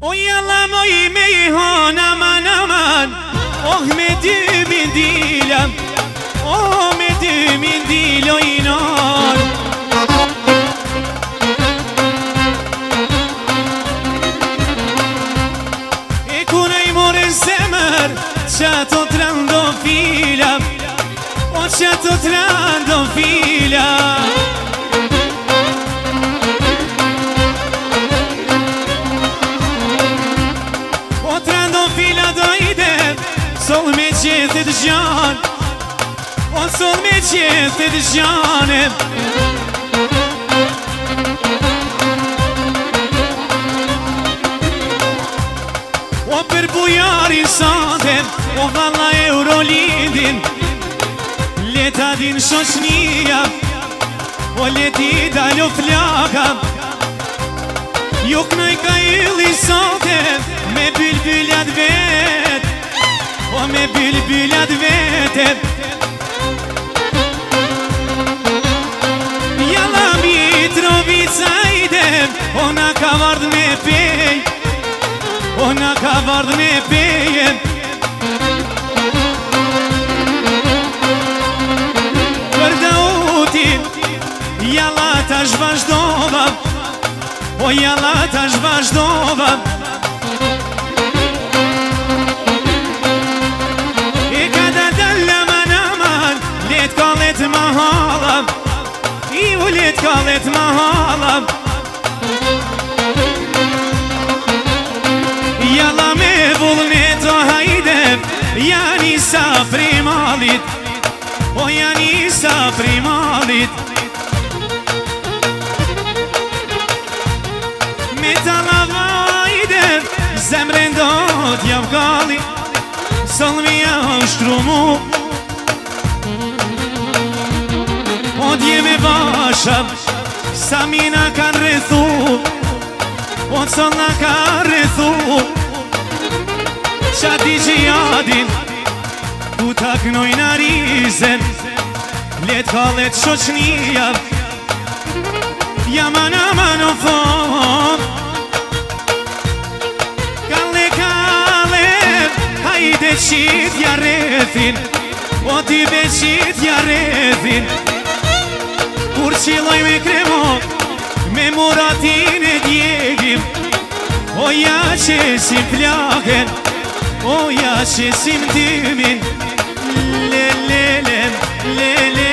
O yalan o meyhan aman aman Oh medimin dilem Oh medimin dil oynar E kunej more zemer Qa to trando filem O qa to trando filem Sol me qethit gjan O sol me qethit gjanem O për bujarin santem O valla Eurolidin Leta din shoshnia O leti dalo flaka Juk nëj ka ili santem Me bülbülat vet O me bülbülat vetem Jalla Mitrovica idem Ona ka vard me pej Ona ka vard me pejem Për Dautin Jalla tash vazhdova O jalla tash vazhdova Mahalam I ulit kalet mahalam Jalla me vullnet o hajdem Jani sa primalit O jani sa primalit Me tala vajdem Zemren do t'javgali Salmija shtrumu Odje me basham Sa mina kan rrethu O cëll na ka rrethu Qa di që jadin Ku ta knoj narizen Let kalet shoqnia Jaman aman o thon Kalle kalle Hajde qitja rrethin O ti be qitja rrethin Kur qiloj me kremo Me muratin e djegim O ja qesim plaken O ja qesim dymin Le le lem Le le